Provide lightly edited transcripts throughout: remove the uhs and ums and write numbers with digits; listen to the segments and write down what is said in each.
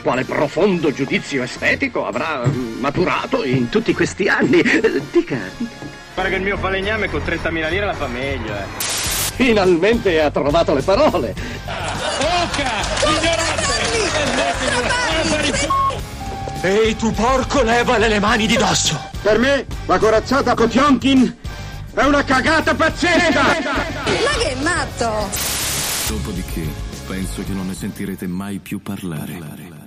quale profondo giudizio estetico avrà maturato in tutti questi anni. Dica. Pare che il mio falegname con 30.000 lire la fa meglio, Finalmente ha trovato le parole. Ehi tu porco, levale le mani di dosso. Per me la corazzata Potionkin è una cagata pazzesca. Ma che matto! Dopodiché penso che non ne sentirete mai più parlare.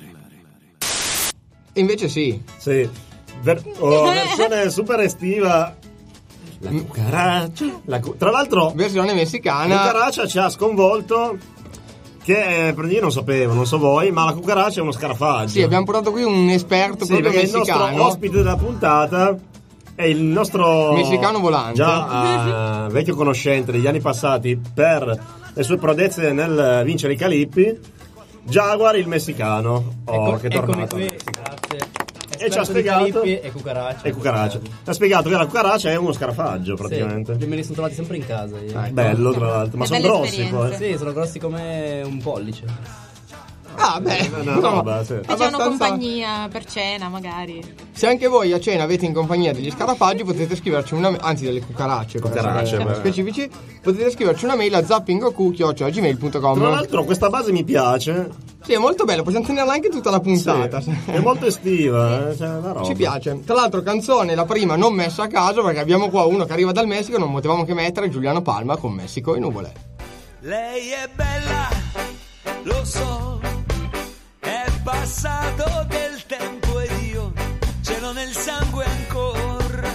Invece sì. Versione super estiva. La cucaraccia. Tra l'altro, versione messicana. La cucaraccia ci ha sconvolto. Che io non sapevo, non so voi, ma la cucaraccia è uno scarafaggio. Sì, abbiamo portato qui un esperto proprio messicano. Il nostro ospite della puntata è il nostro messicano volante. Già vecchio conoscente degli anni passati per le sue prodezze nel vincere i Calippi, Jaguar il messicano. Che è tornato. Grazie. E ci ha spiegato e cucaraccia. Ci ha spiegato che la cucaraccia è uno scarafaggio praticamente. Sì, me li sono trovati sempre in casa io. Bello tra l'altro, ma sono grossi poi. Sì, sono grossi come un pollice. Ah beh, Facciamo compagnia per cena magari. Se anche voi a cena avete in compagnia degli scarafaggi potete scriverci una anzi delle cucaracce specifici, potete scriverci una mail a zappingoku@gmail.com. Tra l'altro questa base mi piace. Sì, è molto bello, possiamo tenerla anche tutta la puntata. Sì, è molto estiva, una roba. Ci piace. Tra l'altro canzone, la prima non messa a caso perché abbiamo qua uno che arriva dal Messico, non potevamo che mettere Giuliano Palma con Messico e nuvole. Lei è bella, lo so, è passato del tempo ed io ce l'ho nel sangue ancora.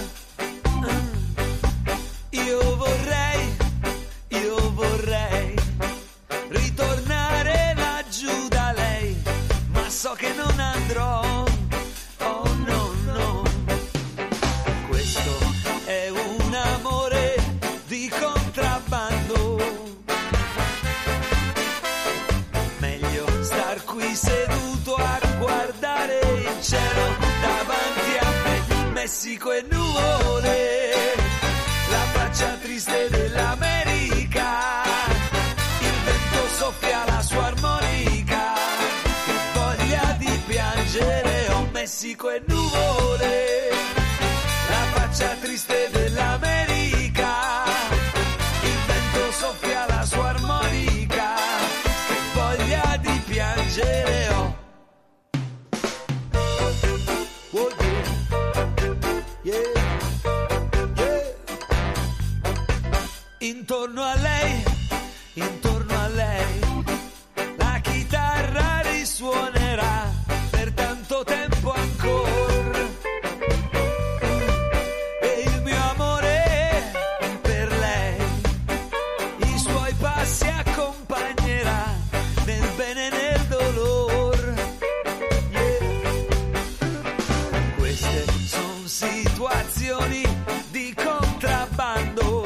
Io vorrei ritornare laggiù da lei, ma so che non andrò. Oh no, no. Questo è un amore di contrabbando. Meglio star qui seduto a guardare il cielo davanti a me, Messico e nuvole, la faccia triste dell'America, il vento soffia la sua armonica, che voglia di piangere, oh Messico e nuvole, la faccia triste dell'America, il vento soffia la sua armonica, che voglia di piangere, oh. Intorno a lei, la chitarra risuonerà per tanto tempo ancora. E il mio amore per lei, i suoi passi accompagnerà nel bene e nel dolore. Queste sono situazioni di contrabbando.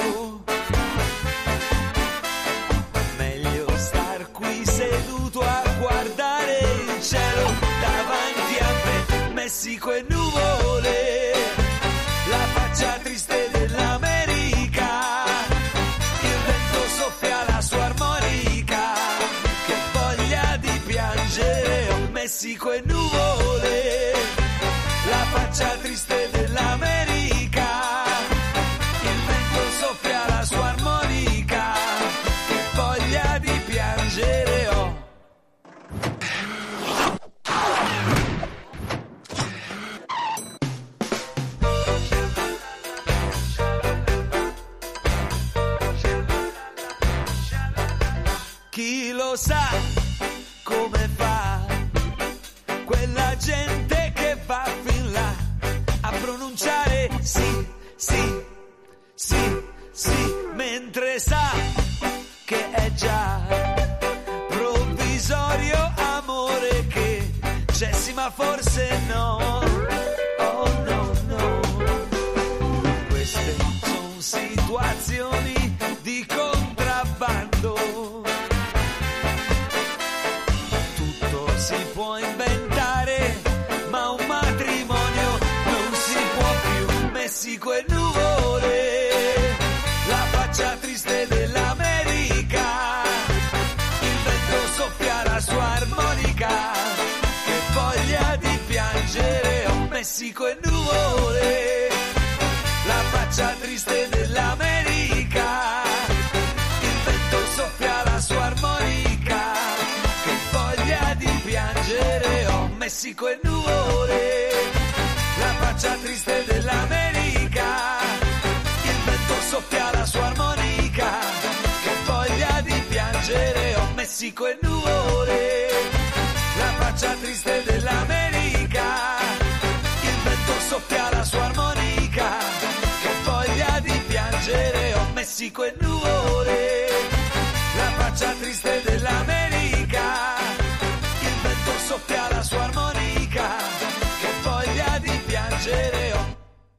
Messico e nuvole, la faccia triste dell'America, il vento soffia la sua armonica, che voglia di piangere, oh Messico e nuvole, la faccia triste dell'America, il vento soffia la sua armonica, che voglia di piangere, oh. Chi lo sa come fa quella gente che va fin là a pronunciare sì, sì, sì, sì, mentre sa che è già provvisorio amore che c'è sì ma forse no. Oh no, no. Queste sono situazioni di contrabbando. Si può inventare, ma un matrimonio non si può più. Messico e nuvole, la faccia triste dell'America, il vento soffia la sua armonica, che Messico e nuvole, la faccia triste dell'America, il vento soffia la sua armonica, che voglia di piangere, oh Messico e nuvole, la faccia triste dell'America, il vento soffia la sua armonica, che voglia di piangere, oh Messico e nuvole, la faccia triste dell'America, il vento soffia la sua armonica, che voglia di piangere, oh Messico e nuvole, la faccia triste dell'America, il vento soffia la sua armonica, che voglia di piangere, oh.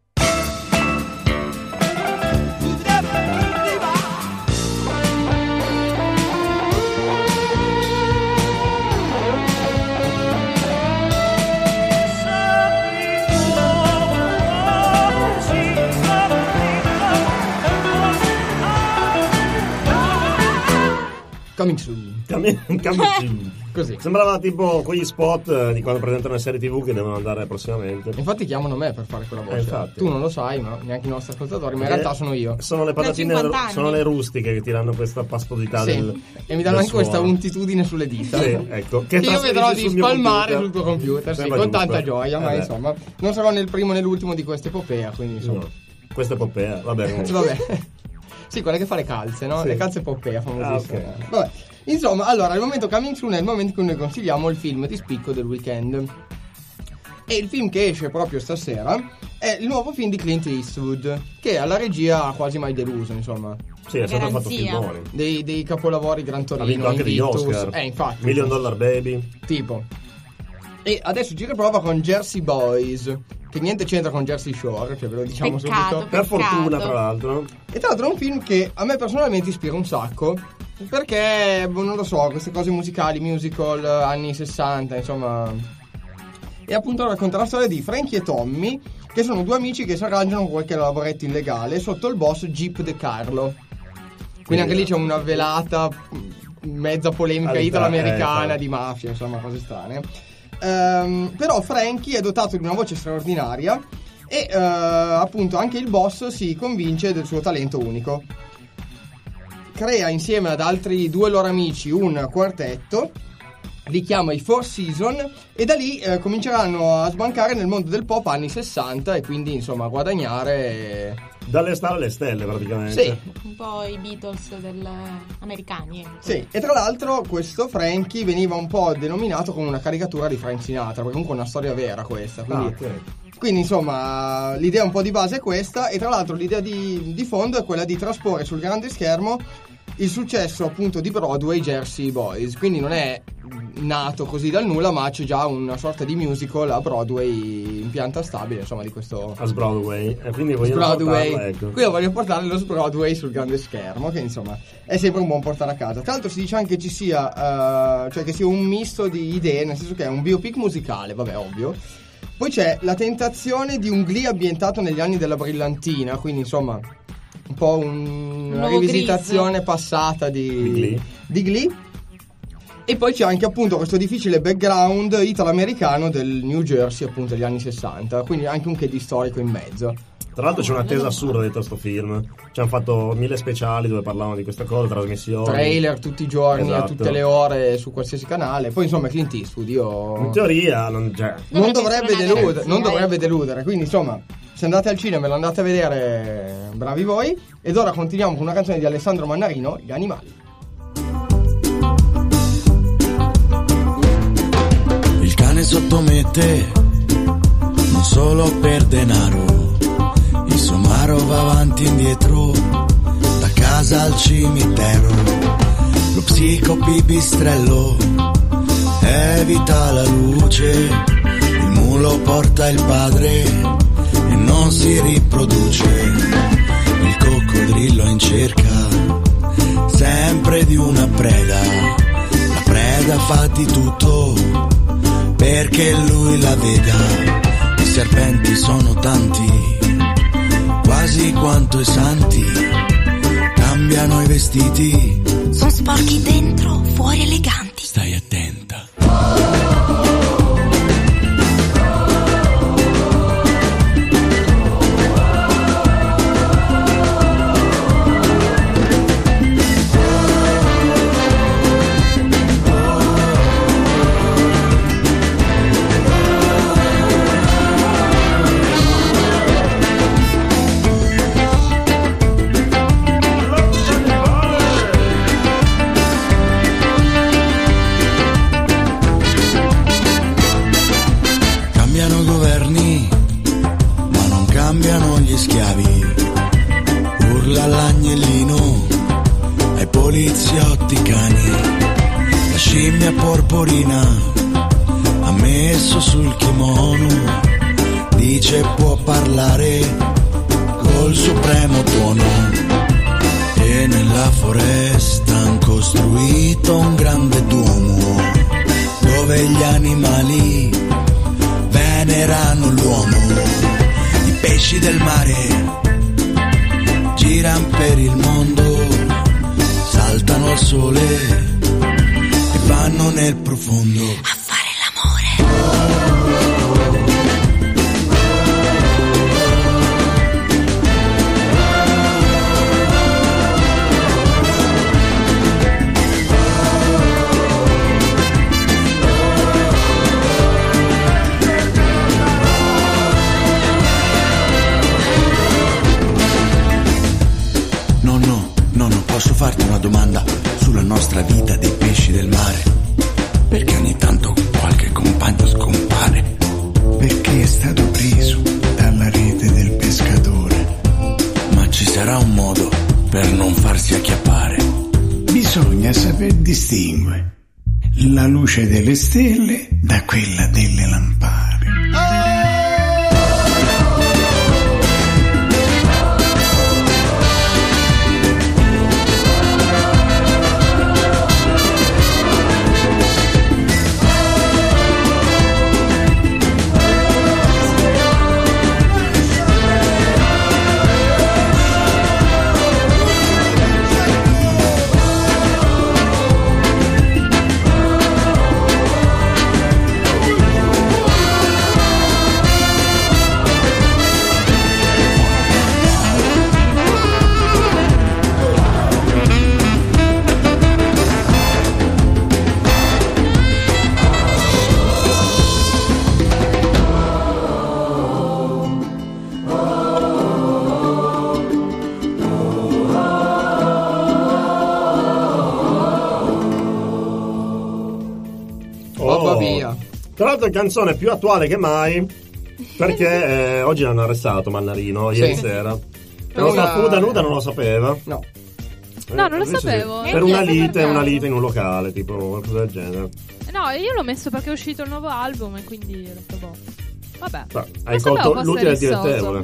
Coming soon. Così. Sembrava tipo quegli spot di quando presentano le serie TV che devono andare prossimamente. Infatti chiamano me per fare quella voce. Tu non lo sai, ma neanche i nostri ascoltatori, ma in realtà sono io. Sono le patatine, sono le rustiche che ti danno questa pastosità e mi danno anche questa untitudine sulle dita. Sì, ecco. Che io vedrò di spalmare sul tuo computer, sì, con tanta gioia, ma insomma, non sarò né il primo né l'ultimo di questa epopea, quindi insomma. No. Questa epopea, vabbè. Sì, quella che fa le calze, no? Sì. Le calze epopea, famosissime. Okay. Vabbè. Insomma, allora, il momento coming soon è il momento in cui noi consigliamo il film di spicco del weekend. E il film che esce proprio stasera è il nuovo film di Clint Eastwood, che alla regia ha quasi mai deluso, insomma. Sì, ha sempre fatto filmoni. Dei capolavori Gran Torino, ha vinto anche degli Oscar. Infatti. $1 Million Baby. Tipo. E adesso gira prova con Jersey Boys, che niente c'entra con Jersey Shore, cioè ve lo diciamo subito. Per fortuna, tra l'altro. E tra l'altro è un film che a me personalmente ispira un sacco, perché, non lo so, queste cose musicali, musical, anni 60, insomma. E appunto racconta la storia di Frankie e Tommy, che sono due amici che si arrangiano con qualche lavoretto illegale sotto il boss Jeep De Carlo. Quindi anche lì c'è una velata mezza polemica italo-americana di mafia, insomma, cose strane. Però Frankie è dotato di una voce straordinaria e appunto anche il boss si convince del suo talento unico. Crea insieme ad altri due loro amici un quartetto, li chiama i Four Seasons, e da lì cominceranno a sbancare nel mondo del pop anni 60 e quindi insomma a guadagnare dalle stelle alle stelle praticamente. Sì. Un po' i Beatles americani. Sì, e tra l'altro questo Frankie veniva un po' denominato come una caricatura di Frank Sinatra, perché comunque è una storia vera questa, quindi, quindi insomma l'idea un po' di base è questa, e tra l'altro l'idea di fondo è quella di trasporre sul grande schermo il successo appunto di Broadway Jersey Boys, quindi non è nato così dal nulla, ma c'è già una sorta di musical a Broadway in pianta stabile, insomma, di questo Broadway, e quindi voglio Broadway, qui voglio portare lo Broadway sul grande schermo, che insomma è sempre un buon portare a casa. Tra l'altro si dice anche che ci sia cioè che sia un misto di idee, nel senso che è un biopic musicale, vabbè, ovvio. Poi c'è la tentazione di un Glee ambientato negli anni della brillantina, quindi insomma un po' una rivisitazione passata di Glee. E poi c'è anche appunto questo difficile background italo-americano del New Jersey, appunto degli anni 60, quindi anche un che di storico in mezzo. Tra l'altro c'è un'attesa assurda dietro sto film. Ci hanno fatto 1000 speciali dove parlavano di questa cosa, trasmissioni, trailer tutti i giorni, a tutte le ore su qualsiasi canale. Poi insomma Clint Eastwood, in teoria non dovrebbe deludere, quindi insomma se andate al cinema e lo andate a vedere, bravi voi. Ed ora continuiamo con una canzone di Alessandro Mannarino, Gli animali. Il cane sottomette non solo per denaro, il somaro va avanti e indietro da casa al cimitero. Lo psicopipistrello evita la luce, il mulo porta il padre e non si riproduce. Il coccodrillo in cerca sempre di una preda, la preda fa di tutto perché lui la veda. I serpenti sono tanti, quasi quanto i santi, cambiano i vestiti, sono sporchi dentro, fuori eleganti. Stai attenta. scimmia porporina ha messo sul kimono, dice può parlare col supremo tuono. E nella foresta han costruito un grande duomo dove gli animali venerano l'uomo. I pesci del mare giran per il mondo, saltano al sole e vanno nel profondo a fare l'amore. Posso farti una domanda sulla nostra vita dei pesci del mare? Perché ogni tanto qualche compagno scompare? Perché è stato preso dalla rete del pescatore. Ma ci sarà un modo per non farsi acchiappare? Bisogna saper distinguere la luce delle stelle da quella delle lampade. Tra l'altro è canzone più attuale che mai, perché oggi l'hanno arrestato Mannarino, ieri sera. La nostra Nuda non lo sapeva. No. No, non lo sapevo. Per una lite in un locale, tipo qualcosa del genere. No, io l'ho messo perché è uscito il nuovo album e quindi ho detto boh. Vabbè. Hai colto l'utile e il dilettevole.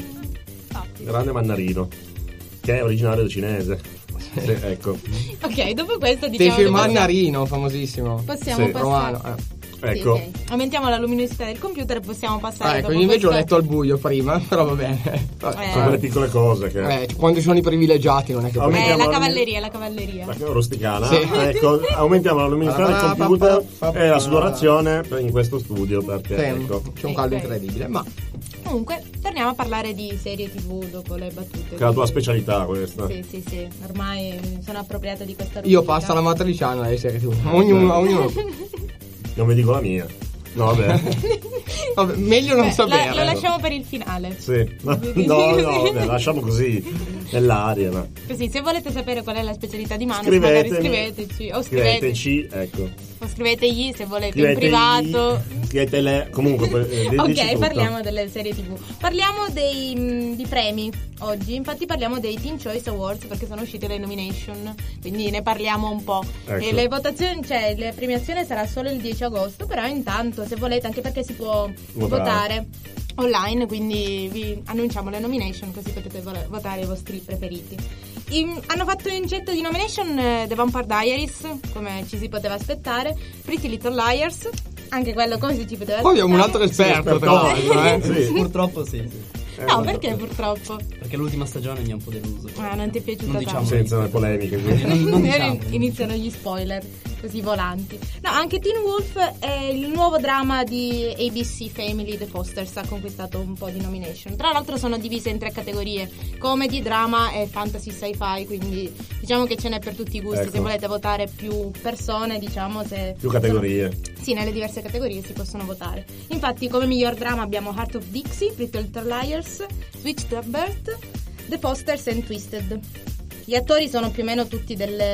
Grande Mannarino, che è originario cinese. Sì, ecco. Ok, dopo questo diciamo Fece il Mannarino, famosissimo. Possiamo passare. Romano, Ecco. Sì, okay. Aumentiamo la luminosità del computer e possiamo passare. Ecco, invece ho letto al buio prima, però va bene. Sono quelle piccole cose che. Quando sono i privilegiati non è che la cavalleria. La rusticana. Sì. Ecco, aumentiamo la luminosità del computer e la sudorazione in questo studio perché ecco. C'è un caldo incredibile, ma comunque torniamo a parlare di serie TV dopo le battute. Che è la tua specialità questa. Sì. Ormai sono appropriata di questa rubrica. Io passo alla matriciana alle serie TV. Ognuno. Non vi dico la mia. No, vabbè, meglio non sapere. Lo lasciamo per il finale. Sì. No, lasciamo così nell'aria. Ma. Così, se volete sapere qual è la specialità di Manos, magari scriveteci. O scriveteci, ecco. O scrivetegli se volete in privato. Scrivetele. Comunque. Ok, parliamo delle serie TV. Parliamo di premi oggi. Infatti parliamo dei Teen Choice Awards perché sono uscite le nomination. Quindi ne parliamo un po'. Ecco. E le votazioni, cioè la premiazione sarà solo il 10 agosto. Però intanto, se volete, anche perché si può votare online, quindi vi annunciamo le nomination così potete votare i vostri preferiti. Hanno fatto in getto di nomination The Vampire Diaries, come ci si poteva aspettare, Pretty Little Liars, anche quello come ci poteva aspettare. Poi abbiamo un altro esperto tra l'altro, Sì. Purtroppo sì. No, perché purtroppo? Perché l'ultima stagione mi ha un po' deluso. Non ti è piaciuta non tanto? Diciamo senza le polemiche. Non diciamo. Iniziano gli spoiler così volanti. No, anche Teen Wolf è il nuovo dramma di ABC Family, The Fosters, ha conquistato un po' di nomination. Tra l'altro sono divise in 3 categorie: comedy, drama e fantasy sci-fi, quindi diciamo che ce n'è per tutti i gusti. Ecco. Se volete votare più persone, diciamo, più categorie. Sì, nelle diverse categorie si possono votare. Infatti come miglior drama abbiamo Heart of Dixie, Pretty Little Liars, Switched at Birth, The Fosters e Twisted. Gli attori sono più o meno tutti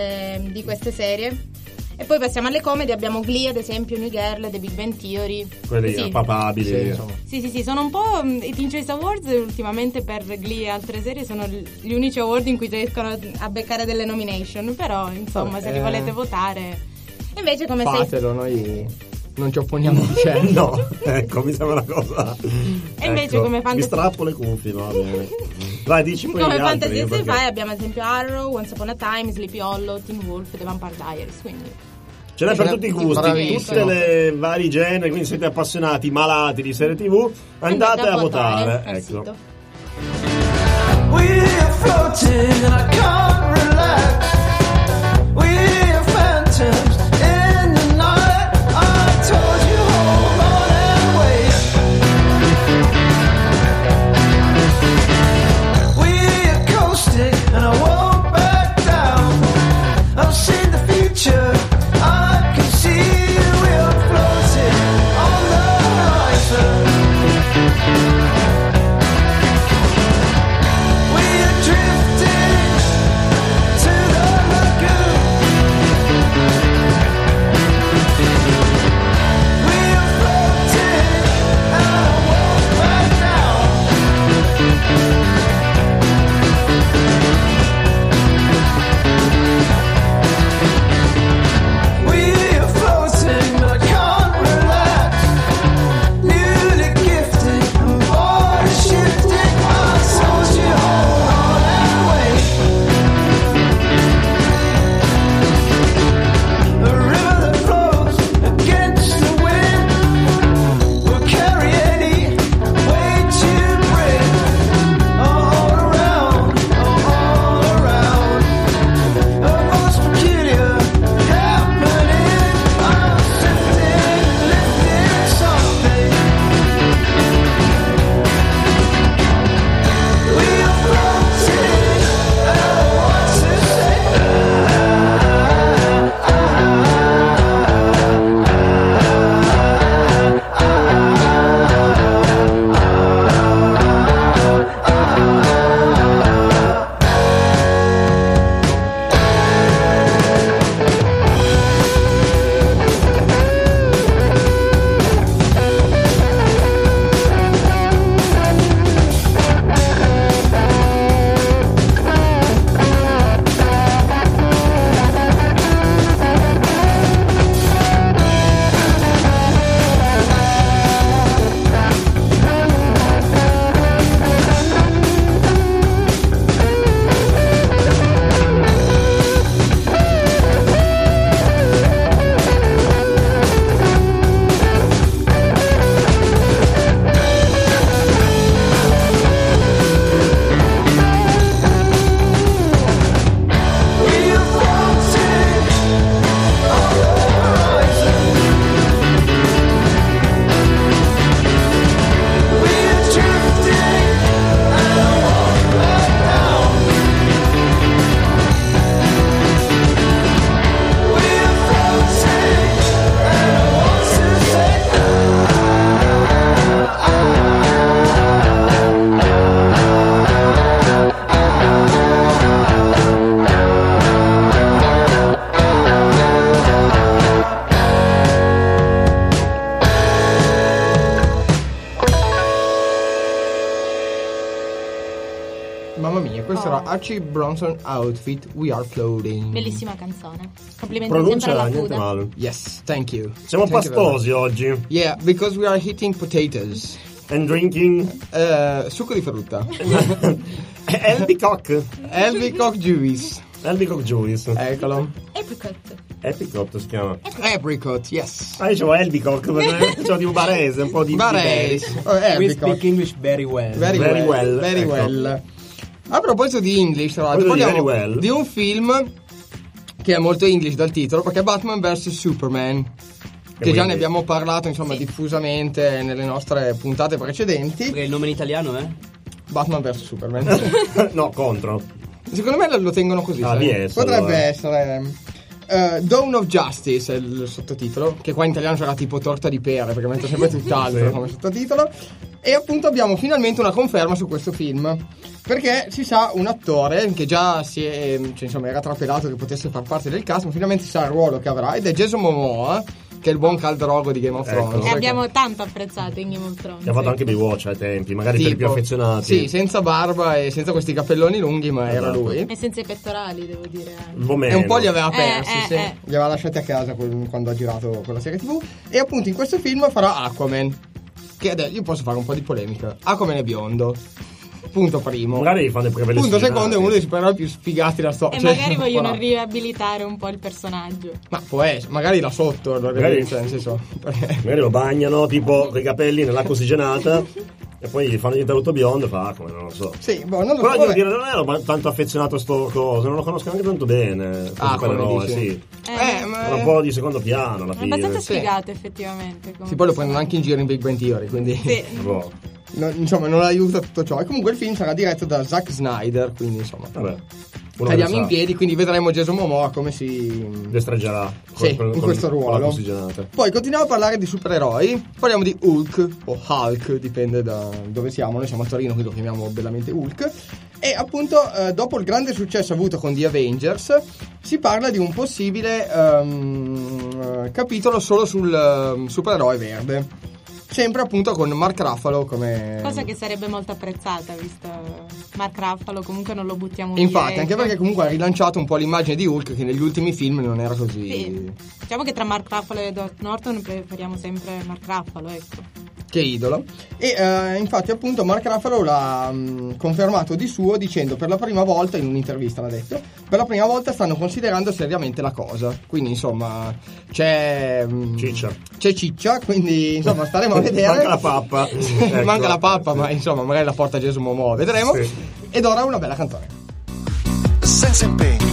di queste serie. E poi passiamo alle comedy, abbiamo Glee ad esempio, New Girl, The Big Bang Theory. Quelli papabili. Sì, sono un po' i Teen Choice Awards ultimamente per Glee e altre serie sono gli unici award in cui riescono a beccare delle nomination. Però insomma se li volete votare. Invece come fatelo, noi non ci opponiamo a certo. No, ecco, mi sembra una cosa. E invece come fantasy... Mi strappo le cuffie, va bene. Vai, dici poi come gli altri, fantasy perché... sci-fi abbiamo ad esempio Arrow, Once Upon a Time, Sleepy Hollow, Teen Wolf, The Vampire Diaries, quindi... Ce n'è per tutti i gusti, tutte le vari generi, quindi siete appassionati, malati di serie TV, andate a votare. Ecco. We're floating and I can't relax. We're phantoms in the night. I told you hold on and wait. We're coasting and I won't back down. I've seen the future. I can see we're floating on the horizon. We're drifting to the lagoon. We're floating and I won't back down. We're floating, but I can't relax. Newly gifted and body shifting. I told you hold on and wait. The river that flows against the wind will carry any weight you bring. All around, all around. The most peculiar happening. I'm sifting, lifting something. We're floating, and I want to say, Mamma mia, questo era Archie Bronson Outfit, We Are Floating. Bellissima canzone. Complimenti Pronuncia sempre alla niente Fuda. male. Yes, thank you. Siamo Thank you pastosi oggi. Yeah, because we are eating potatoes. And drinking? Succo di frutta. Albicock. Albicock juice. Albicock juice. Eccolo. Apricot. Apricot si chiama. Apricot, yes. Ah, dicevo Albicock perché c'ho di un barese, un po' di barese. We speak English very well. Very well. A proposito di English, tra l'altro, parliamo di un film che è molto English dal titolo, perché è Batman vs Superman, che già ne abbiamo parlato, insomma, diffusamente nelle nostre puntate precedenti. Perché il nome in italiano è? Batman vs Superman. No, contro. Secondo me lo tengono così. Potrebbe essere. Dawn of Justice è il sottotitolo, che qua in italiano sarà tipo torta di pere, perché metto sempre tutt'altro come sottotitolo. E appunto abbiamo finalmente una conferma su questo film, perché si sa un attore che già era trapelato che potesse far parte del cast, ma finalmente si sa il ruolo che avrà, ed è Jason Momoa, che è il buon Khal Drogo di Game of Thrones. E abbiamo tanto apprezzato in Game of Thrones. Che ha fatto anche Baywatch ai tempi, magari per i più affezionati. Sì, senza barba e senza questi cappelloni lunghi, ma era lui. E senza i pettorali, devo dire. E un po' li aveva persi, sì. Li aveva lasciati a casa quando ha girato quella serie TV. E appunto in questo film farà Aquaman. Che adesso io posso fare un po' di polemica. Aquaman è biondo. Punto primo. Magari fanno i preveli. Punto secondo, è uno dei supereroi più sfigati della storia. E magari vogliono riabilitare un po' il personaggio. Ma può essere, magari là sotto, nel senso. Magari lo bagnano tipo con i capelli nell'acqua ossigenata e poi gli fanno diventare tutto biondo e fa come non lo so. Sì, boh, non lo però so. devo dire, non ero tanto affezionato a sto coso, non lo conosco neanche tanto bene. Come sì. Ma era un po' di secondo piano alla è fine. abbastanza sfigato effettivamente. Sì, poi lo prendono anche in giro in Big Bang Theory, quindi sì. Insomma, non aiuta tutto ciò. E comunque il film sarà diretto da Zack Snyder, quindi insomma. Vabbè. Cadiamo in piedi, quindi vedremo Jason Momoa come si destreggerà in questo ruolo. Poi continuiamo a parlare di supereroi. Parliamo di Hulk o Hulk, dipende da dove siamo. Noi siamo a Torino, quindi lo chiamiamo bellamente Hulk. E appunto dopo il grande successo avuto con The Avengers si parla di un possibile capitolo solo sul supereroe verde. Sempre appunto con Mark Ruffalo come... Cosa che sarebbe molto apprezzata, visto Mark Ruffalo comunque non lo buttiamo via. Infatti, anche perché comunque ha rilanciato un po' l'immagine di Hulk che negli ultimi film non era così... Sì. Diciamo che tra Mark Ruffalo e Edward Norton preferiamo sempre Mark Ruffalo, ecco. Che idolo. E infatti appunto Mark Ruffalo l'ha confermato di suo dicendo per la prima volta, in un'intervista l'ha detto, per la prima volta stanno considerando seriamente la cosa. Quindi insomma c'è ciccia, quindi insomma staremo a vedere. Manca la pappa. Ecco. Manca la pappa, ma insomma magari la porta Jason Momoa, vedremo. Sì. Ed ora una bella canzone. Senza impegno.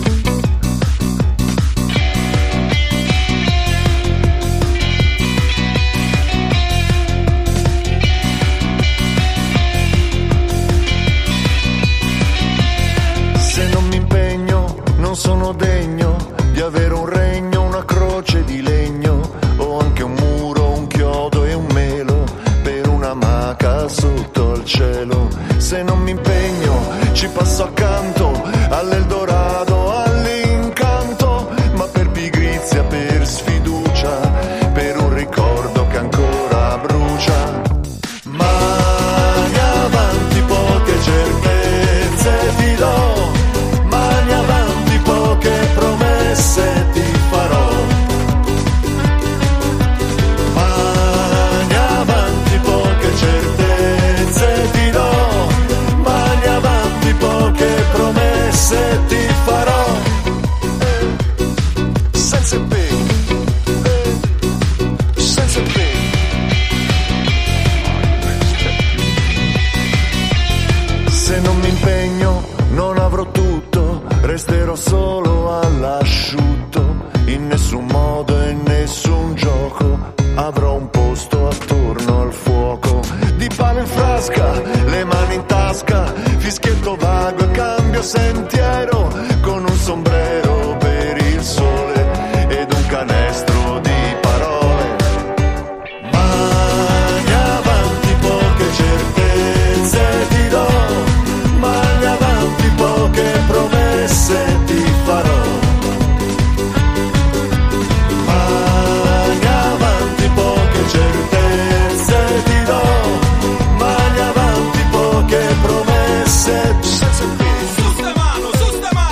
Se non mi impegno, non sono degno di avere un regno, una croce di legno o anche un muro, un chiodo e un melo per una maca sotto il cielo. Se non mi impegno, ci passo accanto all'Eldorado, all'incanto, ma per pigrizia, per sfiducia, per un ricordo che ancora brucia. Mani avanti, poche certezze ti do. Mani avanti, poche promesse ti farò. Mani avanti, poche certezze ti do. Mani avanti, poche promesse ti farò. Senza impegno, senza impegno. Se non mi impegno non avrò tutto, resterò solo all'asciutto. In nessun modo e in nessun gioco avrò un posto attorno al fuoco. Di pane in frasca, le mani in tasca, fischietto vago e cambio sentiero, con un sombrero per il sole ed un canestro di parole. Mani avanti, poche certezze ti do. Mani avanti, poche promesse ti farò. Mani avanti, poche certezze ti do. Mani avanti, poche promesse. Senza impegno.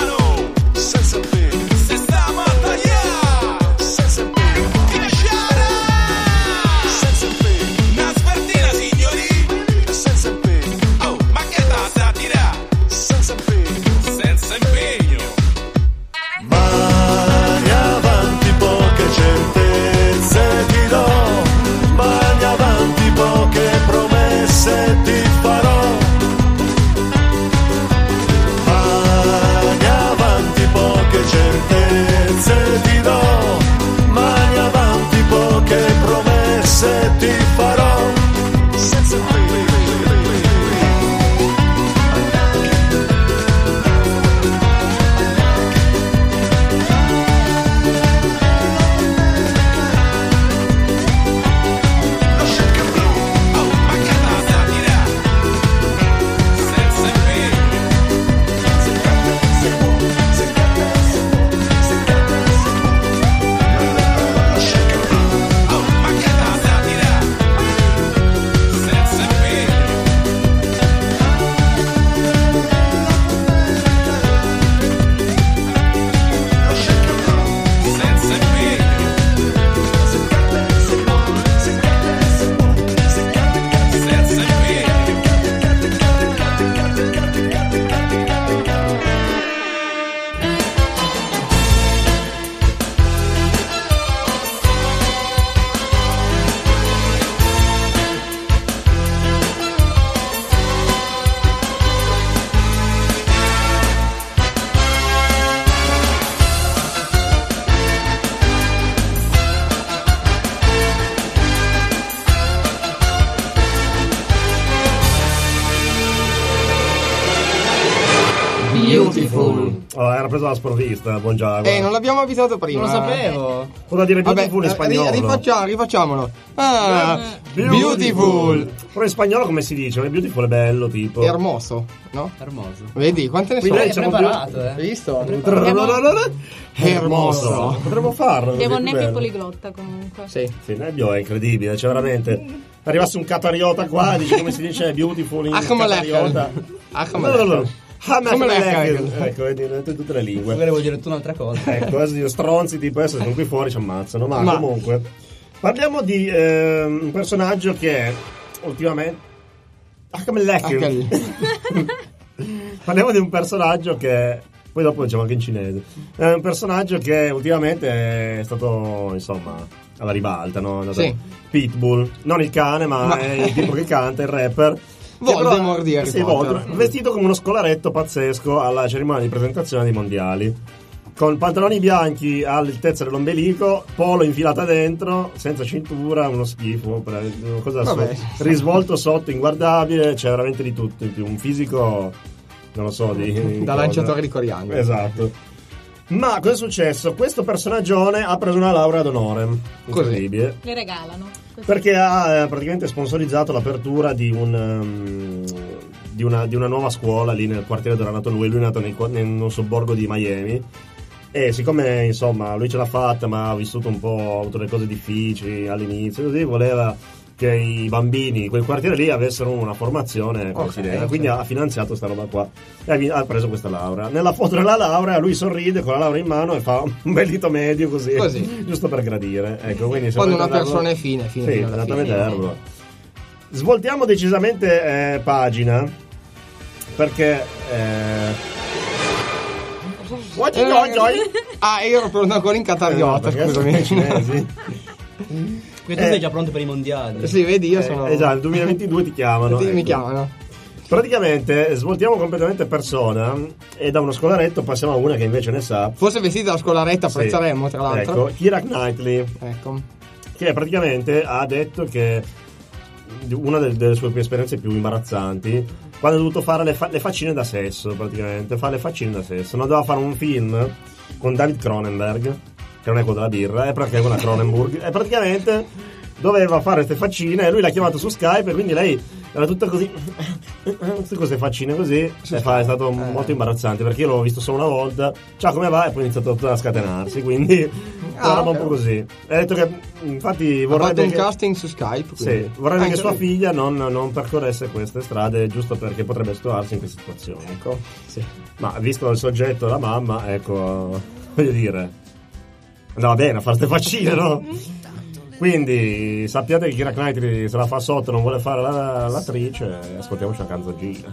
Beautiful. Oh, era preso la sprovvista, buon Jaguar. Non l'abbiamo avvisato prima. Non lo sapevo. Cosa dire Beautiful in spagnolo? Rifacciamolo. Beautiful. Però in spagnolo come si dice? Beautiful è bello, tipo. Hermoso, no? Hermoso. Vedi, quante ne sono? Quindi hai preparato, Hai visto? Hermoso. Potremmo farlo. Abbiamo un Nebbio poliglotta comunque. Sì. Nebbio è incredibile, cioè veramente. Arrivasse un catariota qua e dice come si dice Beautiful in catariota. Ecco, vedi, tutte le lingue. Magari vuol dire tu un'altra cosa. Ecco, stronzi tipo adesso sono qui fuori ci ammazzano. Ma comunque parliamo di un personaggio che ultimamente parliamo di un personaggio che poi dopo diciamo anche in cinese. È un personaggio che ultimamente è stato insomma alla ribalta, no? Sì. Pitbull, non il cane, ma è il tipo che canta, il rapper. Voldemort di Harry Potter. Vestito come uno scolaretto pazzesco alla cerimonia di presentazione dei mondiali, con pantaloni bianchi all'altezza dell'ombelico, polo infilata dentro, senza cintura, uno schifo, una cosa risvolto sotto, inguardabile, c'è veramente di tutto in più, un fisico non lo so da lanciatore di coriandolo. Esatto. Ma cosa è successo? Questo personaggione ha preso una laurea d'onore. Incredibile. Le regalano. Così. Perché ha praticamente sponsorizzato l'apertura di una nuova scuola lì nel quartiere dove era nato lui. Lui è nato in un sobborgo di Miami. E siccome insomma lui ce l'ha fatta, ma ha vissuto un po', ha avuto delle cose difficili all'inizio, così voleva che i bambini di quel quartiere lì avessero una formazione quindi ha finanziato sta roba qua e ha preso questa laurea. Nella foto della laurea lui sorride con la laurea in mano e fa un bel dito medio così. Giusto per gradire, ecco. Quindi quando una persona è fine sì, andate a vederlo. Svoltiamo decisamente pagina perché io ero pronto ancora in catariota, scusami. Cinesi. Quindi tu sei già pronto per i mondiali. Sì, vedi, io sono. Esatto, nel 2022 ti chiamano. Mi chiamano. Praticamente svoltiamo completamente persona e da uno scolaretto passiamo a una che invece ne sa. Forse vestita da scolaretto apprezzeremmo, tra l'altro. Ecco, Keira Knightley. Ecco. Che praticamente ha detto che una delle sue esperienze più imbarazzanti, quando ha dovuto fare le faccine da sesso, praticamente, fa le faccine da sesso. Non doveva fare un film con David Cronenberg, che non è quello della birra, è perché è una Cronenberg, e praticamente doveva fare queste faccine e lui l'ha chiamato su Skype e quindi lei era tutta così tutte queste faccine così è stato molto imbarazzante perché io l'avevo visto solo una volta, ciao come va, e poi è iniziato tutto a scatenarsi, quindi era un po' così. Ha detto che infatti vorrebbe un casting su Skype, sì, vorrebbe che sua figlia non percorresse queste strade, giusto perché potrebbe trovarsi in queste situazioni, ecco. Sì. Ma visto il soggetto la mamma, ecco, voglio dire, andava bene a fare queste faccine, no? Quindi sappiate che Keira Knightley se la fa sotto, non vuole fare l'attrice, ascoltiamoci una canzoncina.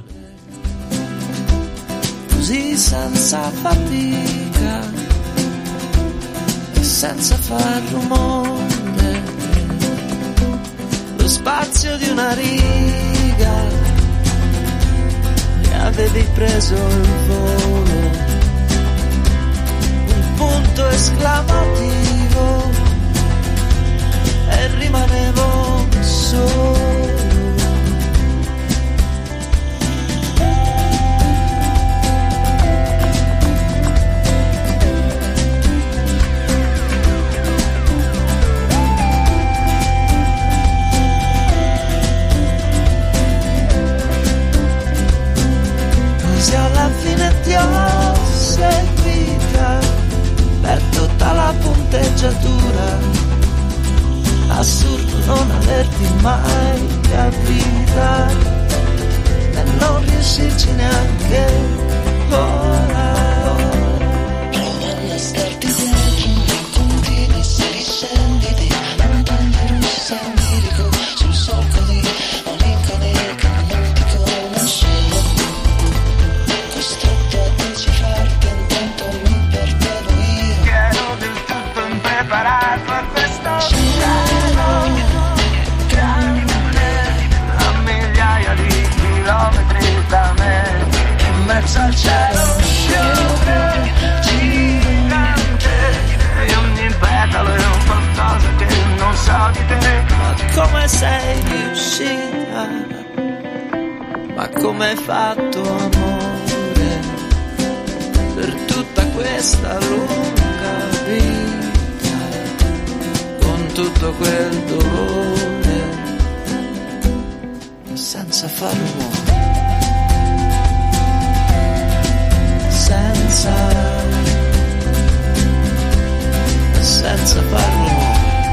Così senza fatica e senza far rumore, lo spazio di una riga e avevi preso il volo, un punto esclamativo e rimanevo solo. Così alla fine ti ho seguita per tutta la punteggiatura. Assurdo non averti mai capita e non riuscirci neanche ora. Provando a starti dietro, continui se riscenditi, montagna russa lirico sul solco di malinconi che non ti conoscevo, costretto a decifrarti intanto mi perdevo io. Ero del tutto impreparato a questo da me, in mezzo al cielo fiore gigante e ogni petalo è un qualcosa che non so di te. Ma come sei riuscita? Ma come hai fatto amore? questa lunga vita, con tutto quel dolore, senza far rumore, senza far rumore,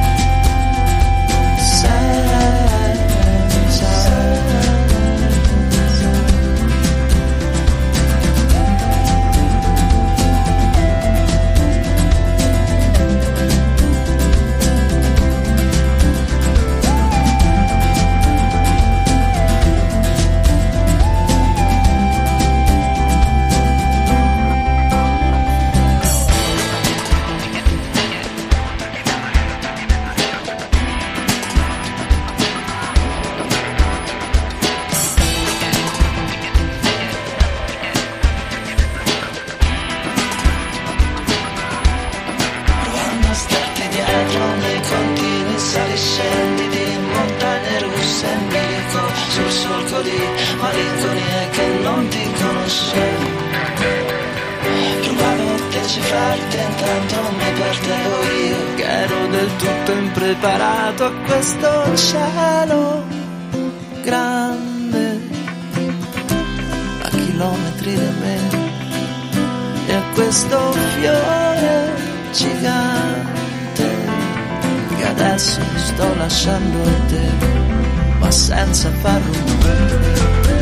preparato a questo cielo grande, a chilometri da me, e a questo fiore gigante che adesso sto lasciando a te, ma senza far rumore,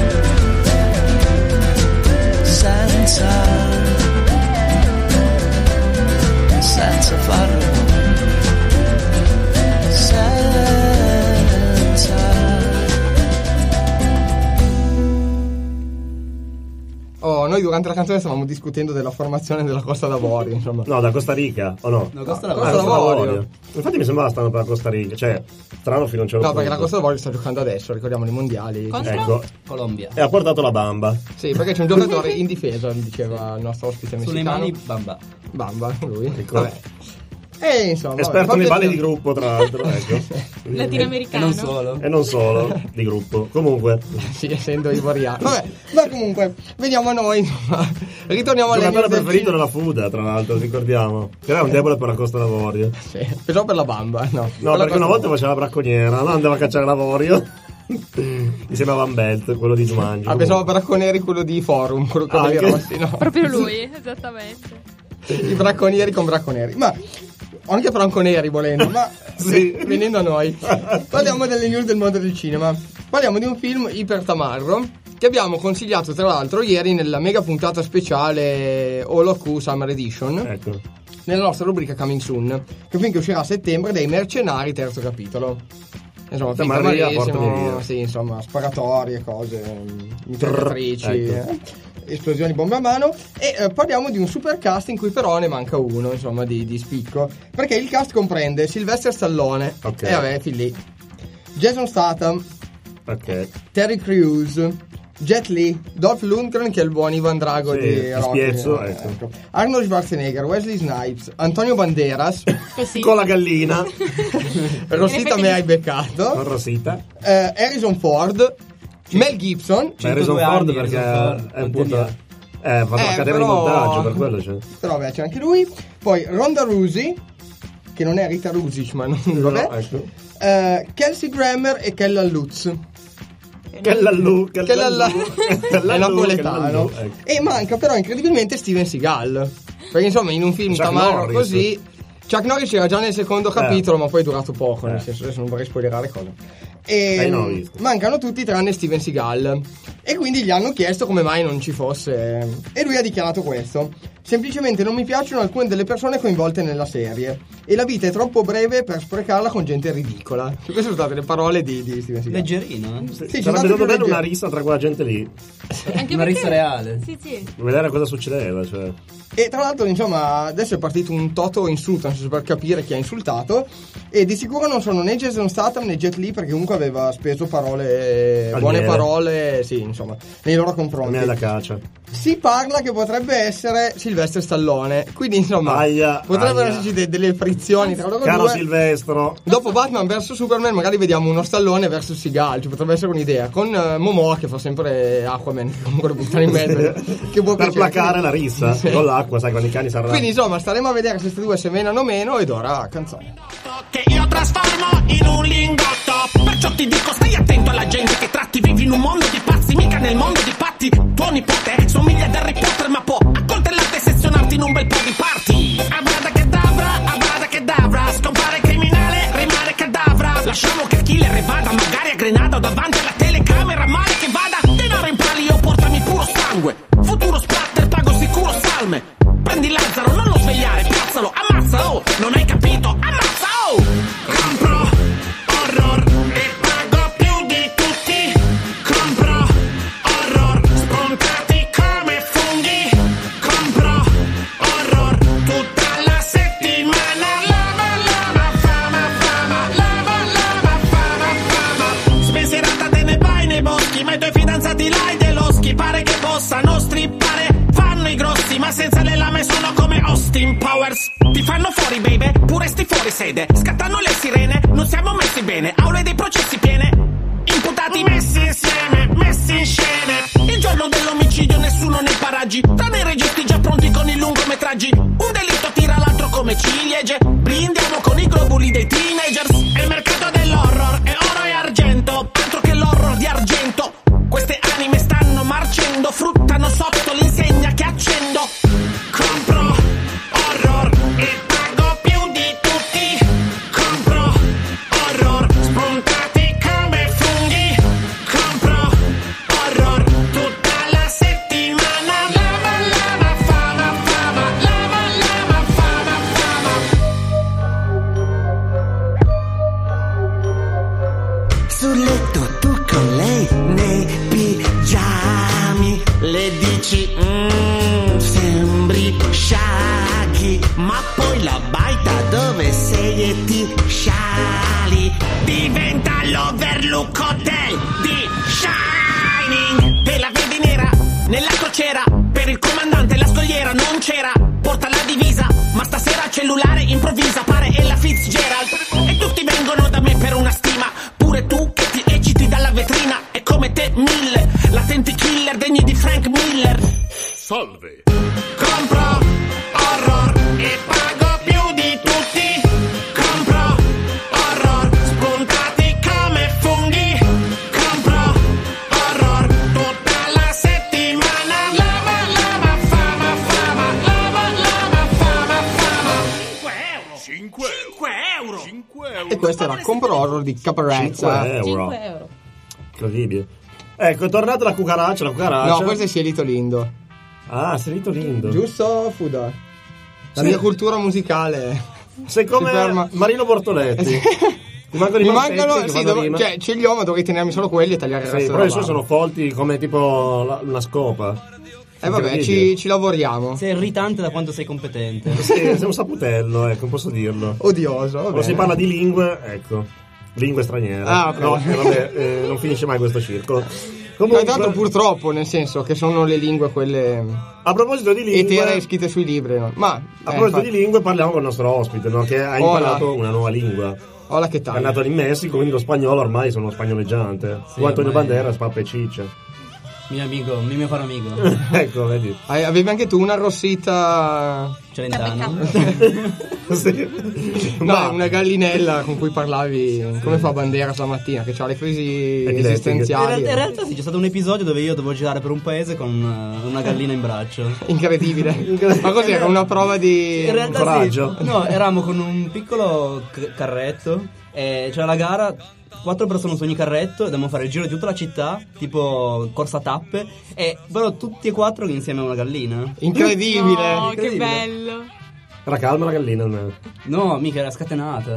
senza far rumore. Noi durante la canzone stavamo discutendo della formazione della Costa d'Avorio, insomma. No, da Costa Rica, o no? No, Costa d'Avorio. Infatti mi sembrava strano per la Costa Rica, cioè, strano fino a un certo punto. No, perché la Costa d'Avorio sta giocando adesso, ricordiamo i mondiali. Ecco. Colombia. E ha portato la bamba. Sì, perché c'è un giocatore in difesa, diceva il nostro ospite messicano. Suleimani Bamba, lui. Ecco. Vabbè. E insomma, esperto nei balli di gruppo, tra l'altro, ecco. Latinoamericano. E non solo di gruppo. Comunque, sì, essendo ivoriano. Vabbè, ma comunque, veniamo a noi, insomma. Ritorniamo alle giocatore preferito nella Fuda, tra l'altro, ricordiamo. Che era un debole per la Costa d'Avorio. Sì, però per la Bamba, no. No, perché una volta faceva la bracconiera, no? Andava a cacciare l'avorio. Insieme a Van Belt, quello di Jumanji. Pensavo bracconieri, quello di Forum, quello di Rossi, no? Proprio lui, esattamente. I bracconieri con bracconieri. Ma anche franconeri volendo, ma sì. Venendo a noi, parliamo delle news del mondo del cinema. Parliamo di un film iper tamarro che abbiamo consigliato tra l'altro ieri nella mega puntata speciale Holoku Summer Edition, ecco, nella nostra rubrica Coming Soon, che è un film che uscirà a settembre, dei Mercenari, terzo capitolo. Insomma, film tamarrissimo, sì, insomma, sparatorie, cose, mitragliatrici, esplosioni, bombe a mano. E parliamo di un super cast in cui però ne manca uno, insomma, di spicco, perché il cast comprende Sylvester Stallone, e vabbè, fin lì, Jason Statham, Terry Crews, Jet Li, Dolph Lundgren, che è il buon Ivan Drago di Rocky, ecco. Arnold Schwarzenegger, Wesley Snipes, Antonio Banderas con la gallina. Rosita me hai beccato, con Rosita, Harrison Ford, Mel Gibson, Harrison Ford perché è un po' fatto la catena di montaggio, per quello c'è. Però vabbè, c'è anche lui. Poi Ronda Rousey, che non è Rita Rusic, ma non vabbè, ecco. Kelsey Grammer e Kella Lutz. È napoletano. E manca però incredibilmente Steven Seagal, perché insomma in un film tamarro così Chuck Norris era già nel secondo capitolo, ma poi è durato poco, nel senso, adesso non vorrei spoilerare cose. E mancano tutti tranne Steven Seagal, e quindi gli hanno chiesto come mai non ci fosse, e lui ha dichiarato questo: semplicemente non mi piacciono alcune delle persone coinvolte nella serie e la vita è troppo breve per sprecarla con gente ridicola. Queste sono state le parole di Steven Seagal. Leggerino, sì, sarebbe stato bello una rissa tra quella gente lì, anche una rissa reale, sì. Vedere cosa succedeva, cioè. E tra l'altro, insomma, adesso è partito un toto insulto, nel senso, per capire chi ha insultato, e di sicuro non sono né Jason Statham né Jet Li, perché comunque aveva speso buone parole, sì, insomma, nei loro confronti. Non è la caccia. Si parla che potrebbe essere Sylvester Stallone, quindi insomma potrebbero esserci delle apparizioni tra loro Caro due. Silvestro. Dopo Batman vs Superman magari vediamo uno Stallone versus Seagal, cioè potrebbe essere un'idea. Con Momoa che fa sempre Aquaman, che comunque lo buttano in mezzo. Che può Per piacere. placare la rissa con l'acqua, sai, quando i cani si arrabbiano. Quindi insomma staremo a vedere se queste due se menano meno. Ed ora canzone. Che io trasformo in un lingotto. Perciò ti dico stai attento alla gente che tratti. Vivi in un mondo di pazzi, mica nel mondo di patti. Tuo nipote somiglia ad Harry Potter, ma può accoltellarti e sezionarti in un bel po' di party. Avada kedavra, scompare il criminale, rimane cadavra. Lasciamo che il killer vada magari a Grenada o davanti alla telecamera, male che vada. Denaro in palio, portami puro sangue. Futuro splatter, pago sicuro salme. Prendi Lazzaro, non lo svegliare, piazzalo, ammazza, oh, non hai capito, ammazza, oh. Compro horror e pago più di tutti. Compro horror, spuntati come funghi. Compro horror tutta la settimana. Lava, fama. Spensierata te ne vai nei boschi, ma i tuoi fidanzati l'hai deloschi. Pare che possano strippare, fanno i grossi, ma senza le lame sono come Austin Powers. Ti fanno fuori, baby, pure sti fuori sede. Scattano le sirene, non siamo messi bene. Aule dei processi piene, imputati messi insieme, messi in scene. Il giorno dell'omicidio nessuno nei paraggi, tranne i registi già pronti con i lungometraggi. Un delitto tira l'altro come ciliegie. Brindiamo con i globuli dei teenagers. È il mercato dell'horror, è oro e argento, altro che l'horror di argento. Queste anime stanno marcendo, fruttano sotto l'insegna che accendo. Compro horror e pago più di tutti. Compro horror, spuntati come funghi. Compro horror tutta la settimana. Lava, fama. Sul letto tu con lei nei pigiami. Le dici sembri Shaggy, ma poi la baita dove sei e ti sciali. Diventa l'Overlook Hotel di Shining. Te la vedi nera nella crociera, per il comandante la scogliera non c'era. Porta la divisa, ma stasera al cellulare improvvisa, pare Ella Fitzgerald. E tutti vengono da me per una stima, pure tu che ti ecciti dalla vetrina. E come te mille latenti killer degni di Frank Miller. Salve. Compro horror e pago più di tutti. Compro horror, spuntati come funghi. Compro horror tutta la settimana. Lava, fama. 5 euro. E questo era Compro Horror di Caparezza. 5 euro. Incredibile. Ecco, è tornata la cucaraccia. No, questo è Cielito Lindo. Ah, Cielito Lindo. Giusto, Fuda? La mia cultura musicale. Sei come Marino Bortoletti. Mi mancano sì, cioè ce li ho, ma dovrei tenermi solo quelli e tagliare il resto. Però i suoi sono folti come tipo una scopa. Vabbè, ci lavoriamo. Sei irritante da quanto sei competente. Sì, sei un saputello, ecco, posso dirlo. Odioso. Quando si parla di lingue, ecco, lingue straniere. Ah, ok. No, vabbè, non finisce mai questo circolo. Comunque, tanto purtroppo, nel senso che sono le lingue quelle. A proposito di lingue, etere scritte sui libri, no? Ma a proposito di lingue, parliamo con il nostro ospite, no? Che ha imparato una nuova lingua. Hola, che tal? È nato in Messico, quindi lo spagnolo ormai sono spagnoleggiante. Sì, Come Antonio ormai... Banderas, pappa e ciccia. Mio caro amico. Ecco, vedi. Avevi anche tu una rossita Celentano? Sì. No, una gallinella con cui parlavi come fa Banderas la mattina, che ha le crisi esistenziali. In realtà sì, c'è stato un episodio dove io dovevo girare per un paese con una gallina in braccio. Incredibile. Ma cos'era? Una prova di in realtà coraggio? Sì. No, eravamo con un piccolo carretto e c'era la gara. 4 persone su ogni carretto e dobbiamo fare il giro di tutta la città, tipo corsa tappe, e però tutti e 4 insieme a una gallina. Incredibile! Oh, che bello! Era calma la gallina almeno. No, mica era scatenata.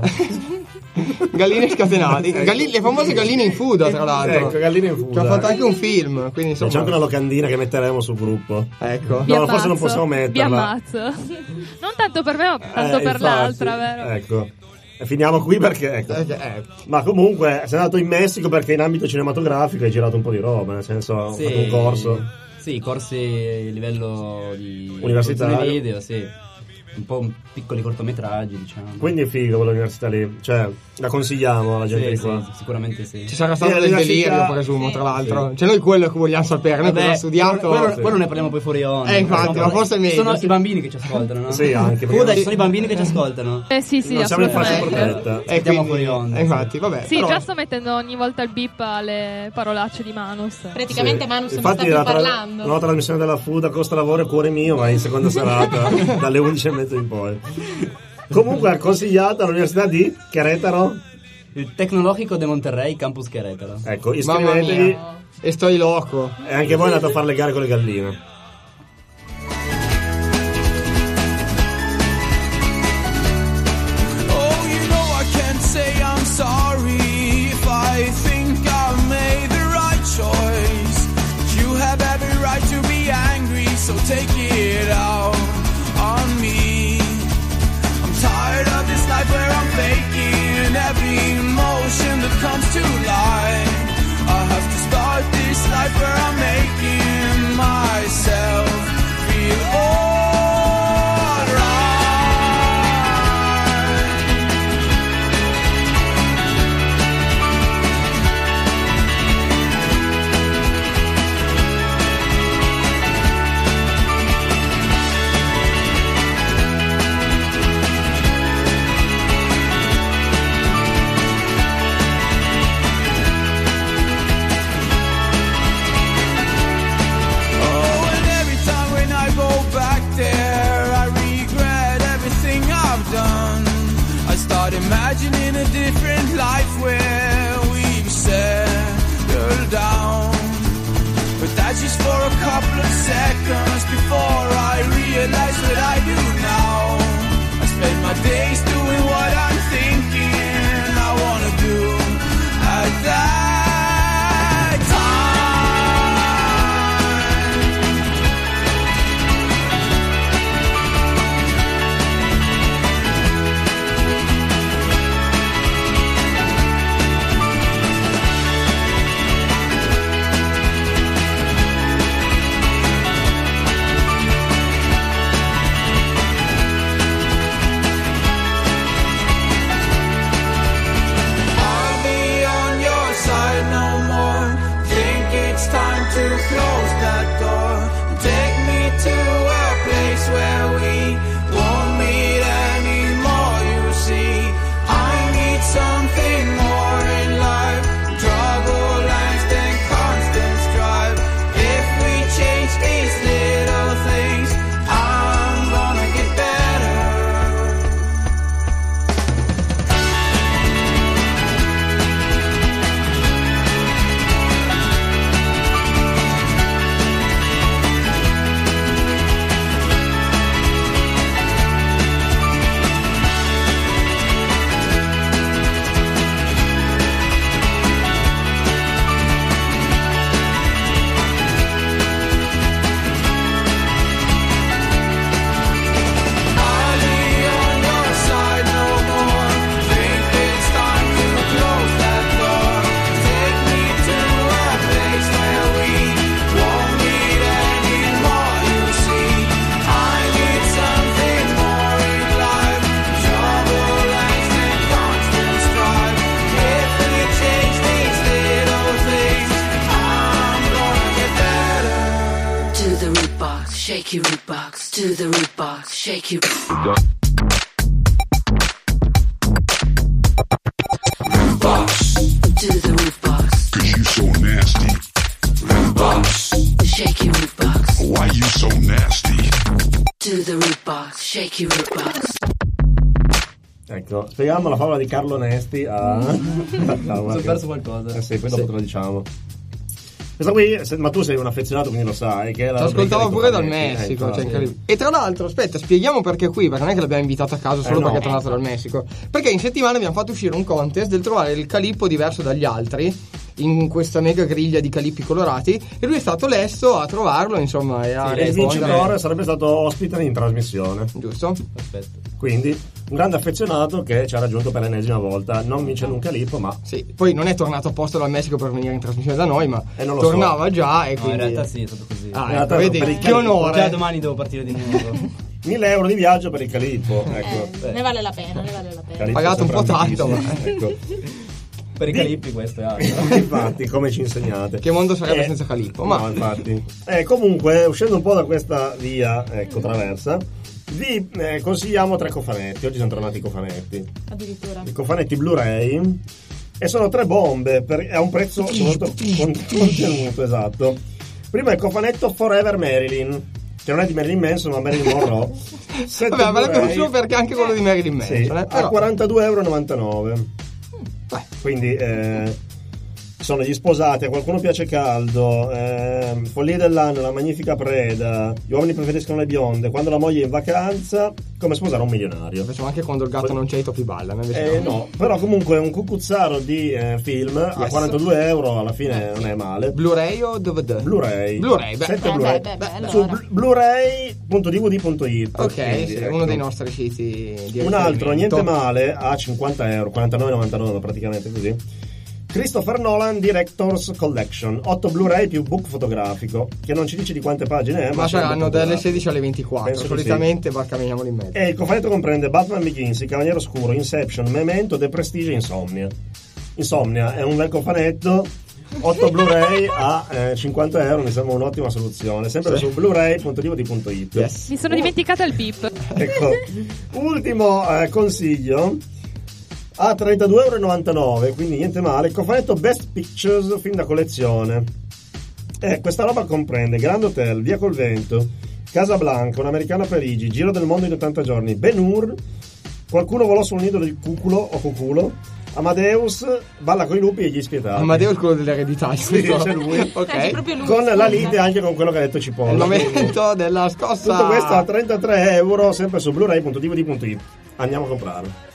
Galline scatenate, le famose galline in fuda, tra l'altro. Ecco, galline in fuda. Che ha fatto anche un film, quindi insomma. C'è anche una locandina che metteremo sul gruppo. Ecco. No, forse non possiamo Vi metterla. ammazzo. Non tanto per me, ma tanto per infatti, l'altra, vero? Ecco. E finiamo qui perché ecco. Ma comunque sei andato in Messico perché in ambito cinematografico hai girato un po' di roba, nel senso hai fatto un corso. Sì, corsi a livello di universitario. video, sì. un po' piccoli cortometraggi, diciamo. Quindi è figo quell'università lì, cioè la consigliamo alla gente di qua. Sicuramente sì. Ci sarà stato del delirio, presumo, tra l'altro. Cioè noi quello che vogliamo sapere, noi cosa ho studiato. Quello ne parliamo poi fuori onda. Infatti, ma forse è meglio. Sono i bambini che ci ascoltano, no? Sì, anche. Ci sono i bambini che ci ascoltano. Sì, non siamo in fascia protetta. Andiamo fuori onda. Infatti, vabbè. Sì, già sto mettendo ogni volta il beep alle parolacce di Manus. Praticamente Manus non sta Infatti più parlando. La nuova trasmissione della Food a Costa Lavoro è Cuore Mio, ma in seconda serata dalle 11:30 in poi. Comunque è consigliata all'Università di Querétaro, il Tecnologico de Monterrey, Campus Querétaro. Ecco, iscrivetevi. E sto loco. E anche voi andate a fare le gare con le galline. Oh, you know I can't say I'm sorry if I think I've made the right choice. You have every right to be angry, so take it out on me. I'm tired of this life where I'm faking every emotion that comes to life. I have to start this life where I'm making myself feel alright. Imagining a different life where we've settled down. But that's just for a couple of seconds before I realize what I do now. I spend my days doing what I'm thinking I wanna do at that Shake your root box to the root box. Shake your root box to the root box. 'Cause you so nasty. Root box. Shake your root box. Why you so nasty? To the root box. Shake your root box. Ecco, spieghiamo la favola di Carlo Nesti a... Ho perso qualcosa. Sì, poi dopo te lo diciamo. Questa qui, ma tu sei un affezionato, quindi lo sai. Che ci ascoltavo pure dal Messico. E tra l'altro, aspetta, spieghiamo perché qui, perché non è che l'abbiamo invitato a caso solo perché è tornato dal Messico. Perché in settimana abbiamo fatto uscire un contest del trovare il calippo diverso dagli altri in questa mega griglia di calippi colorati, e lui è stato lesto a trovarlo, insomma, e a il vincitore sarebbe stato ospite in trasmissione. Giusto? Perfetto. Quindi un grande affezionato che ci ha raggiunto per l'ennesima volta, non vince un calippo, ma sì, poi non è tornato apposta dal Messico per venire in trasmissione da noi, ma non tornava già, e quindi in realtà sì, è stato così. Vedi, che onore. Già domani devo partire di nuovo. €1.000 di viaggio per il Calippo. Ecco. Ne vale la pena, ne vale la pena. Calippo Pagato un po' sembra tanto, ma ecco. Per i Calippi questo è altro. Infatti, come ci insegnate. Che mondo sarebbe senza Calippo? Ma no, infatti. Comunque, uscendo un po' da questa via, ecco, traversa, vi consigliamo 3 cofanetti. Oggi sono tornati i cofanetti. Addirittura. I cofanetti Blu-ray. E sono 3 bombe a un prezzo molto contenuto, esatto. Prima il cofanetto Forever Marilyn, che non è di Marilyn Manson ma Marilyn Monroe. Vabbè, ma l'abbiamo solo perché anche quello di Marilyn Manson. Sì, a €42,99. Quindi sono gli sposati, a qualcuno piace caldo, follie dell'anno, la magnifica preda, gli uomini preferiscono le bionde, quando la moglie è in vacanza, come sposare un milionario. Facciamo anche quando il gatto non c'è i topi ballano. No, però comunque un cucuzzaro di film a €42 alla fine non è male. Blu-ray o DVD? Blu-ray. Blu-ray, beh. 7 Blu-ray. Allora. Su blu-ray.dvd.it. Ok, quindi, sì, ecco. uno dei nostri siti di Un altro, riferimento. niente male, a €50, €49,99 praticamente così. Christopher Nolan Director's Collection, 8 Blu-ray più book fotografico, che non ci dice di quante pagine è, Ma saranno dalle fotografico. 16 alle 24. Penso Solitamente barcameniamoli in mezzo. E il cofanetto comprende Batman Begins, Il Cavaliere Oscuro, Inception, Memento, The Prestige e Insomnia. Insomnia è un bel cofanetto, 8 Blu-ray a €50, mi sembra un'ottima soluzione. Sempre su blu-ray.dvd.it. Yes. Mi sono dimenticata il beep. Ecco, ultimo consiglio. A €32,99, quindi niente male. Il cofanetto Best Pictures, film da collezione. Questa roba comprende Grand Hotel, Via col Vento, Casablanca, Un'americana a Parigi, Giro del mondo in 80 giorni, Ben-Hur, Qualcuno volò sul nido del cuculo o cuculo, Amadeus, Balla coi lupi e gli spietati. Amadeus quello dell'eredità, sì, c'è lui. Ok. lui, Con la lite anche con quello che ha detto Cipolla. È il momento della scossa. Tutto questo a €33, sempre su blu-ray.dvd.it. Andiamo a comprare.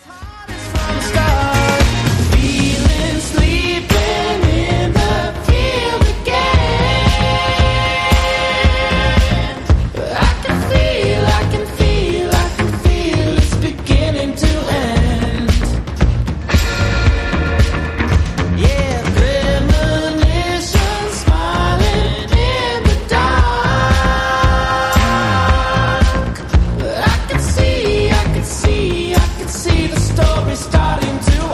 See the story starting to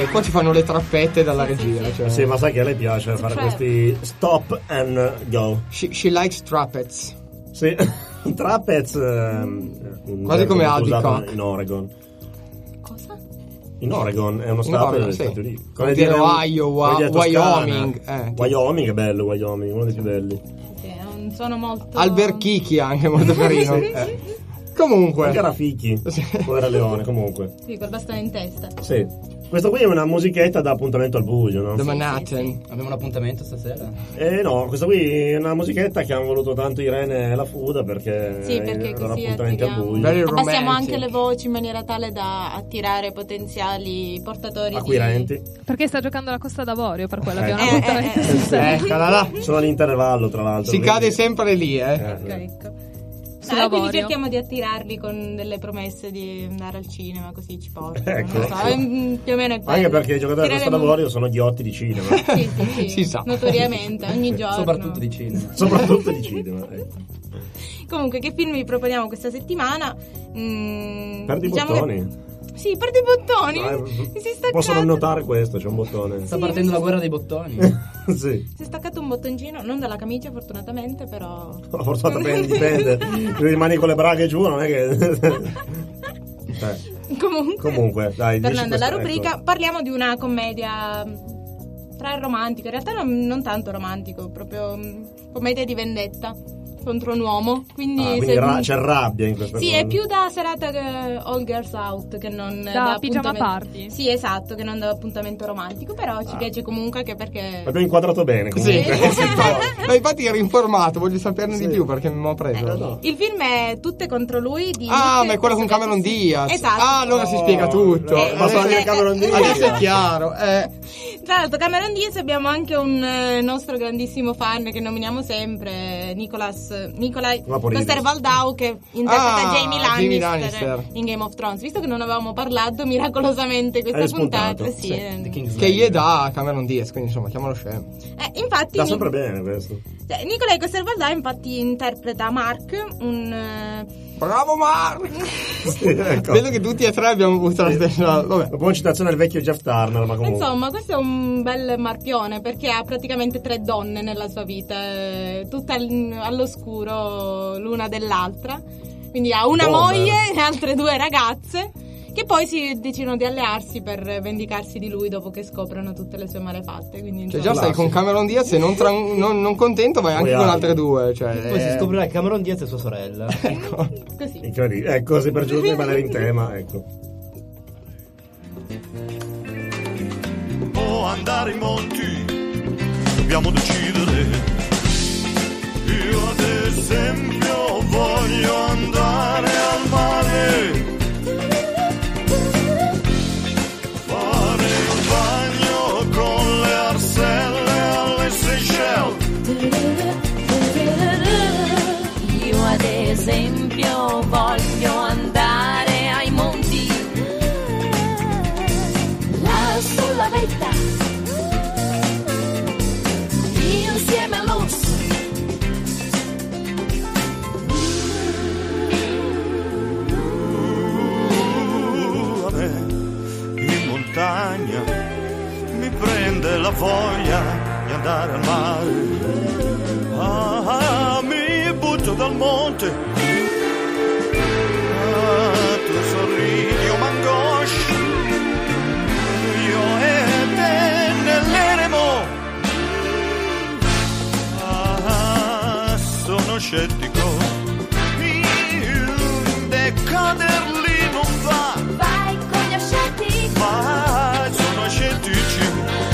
e poi ci fanno le trappette dalla regia. Cioè. Sì, ma sai che a lei piace fare questi stop and go. She likes trumpets. Sì, trumpets. Quasi come Albicock in Oregon. Cosa? In Oregon è uno stato degli Stati Uniti. Come dire Iowa, Wyoming. Wyoming è bello, Wyoming, uno dei più belli. Sì, è un suono molto... Alberchichi anche, molto carino. Comunque. Anche Rafiki, povera Leone, comunque. Sì, col bastone in testa. Sì. Questa qui è una musichetta da appuntamento al buio, no? The Manhattan. Abbiamo un appuntamento stasera? No, questa qui è una musichetta che hanno voluto tanto Irene e la Fuda perché così appuntamenti al buio. Abbassiamo anche le voci in maniera tale da attirare potenziali portatori acquirenti. Perché sta giocando la Costa d'Avorio, per quello abbiamo un appuntamento là. Sono all'intervallo, tra l'altro. Si cade sempre lì, Ecco. Quindi cerchiamo di attirarli con delle promesse di andare al cinema, così ci portano. Ecco. Non so, più o meno è quello. Anche perché i giocatori di Costa d'Avorio sono ghiotti di cinema. Sì. Si sa. Notoriamente, ogni giorno. Soprattutto di cinema. Soprattutto di cinema. Comunque, che film vi proponiamo questa settimana? Perdi i bottoni. Sì, perdi i bottoni. Mi si è staccato. Posso non notare questo, c'è un bottone. Sta partendo la guerra dei bottoni. Sì. Si è staccato un bottoncino, non dalla camicia fortunatamente, però... Fortunatamente dipende. Rimani con le braghe giù, non è che... Comunque, dai, tornando alla rubrica, parliamo di una commedia tra il romantico, in realtà non tanto romantico, proprio commedia di vendetta contro un uomo, quindi c'è rabbia in questa cosa. Sì, è più da serata All Girls Out che non da pigiama party. Sì, esatto, che non da appuntamento romantico, però ci piace comunque anche perché abbiamo inquadrato bene comunque. Sì. Ma infatti ero informato, voglio saperne di più perché mi ho preso. Il film è Tutte contro lui di ma è quello con Cameron Diaz. Esatto. Allora si spiega tutto. Cameron Diaz. Adesso è chiaro. Tra l'altro Cameron Diaz abbiamo anche un nostro grandissimo fan che nominiamo sempre, Nikolai Coster-Waldau, che interpreta Jamie Lannister in Game of Thrones. Visto che non avevamo parlato miracolosamente questa puntata, che gli dà Cameron Diaz, quindi insomma chiamalo scemo. Infatti sta sempre bene questo. Nikolai Coster-Waldau infatti interpreta Mark, Bravo Mark! Vedo che tutti e tre abbiamo avuto la stessa. Vabbè. Dopo una citazione al vecchio Jeff Turner, ma comunque. Insomma, questo è un bel marpione perché ha praticamente 3 donne nella sua vita, tutte all'oscuro l'una dell'altra. Quindi ha una moglie e altre 2 ragazze che poi si decidono di allearsi per vendicarsi di lui dopo che scoprono tutte le sue malefatte. Quindi, già stai con Cameron Diaz e non contento vai anche con altre 2. Poi si scoprirà che Cameron Diaz è sua sorella. Ecco. Così. Incredibile. Ecco, così per giusto rimanere in tema, ecco. O andare in monti, dobbiamo decidere. Io ad esempio voglio andare al mare. Io ad esempio voglio andare ai monti, là sulla vetta, insieme all'orso. A me in montagna mi prende la voglia di andare al mare. Mi butto dal monte, tu sorridi, io m'angoscio, io e te nell'eremo. Sono scettico, decader lì non va. Vai con gli ascetti, ma sono scettici.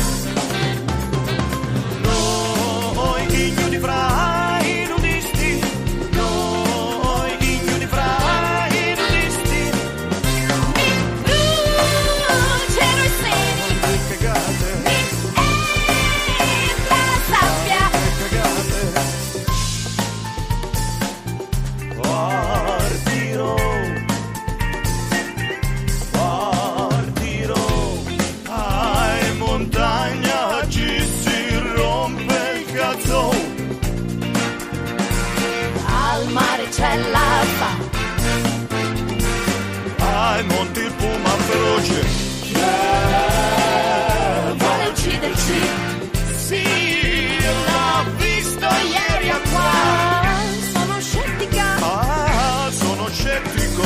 Noi ignudi fra i nudisti, noi ignudi fra i nudisti. mi bruciano i seni, Che cagate, mi entra la sabbia. che cagate. Partirò, ai montagna ci si rompe il cazzo. Al mare c'è l'alfa, Ai monti il puma feroce. Sì, l'ho visto ieri a qua. Sono scettica. Ah, sono scettico.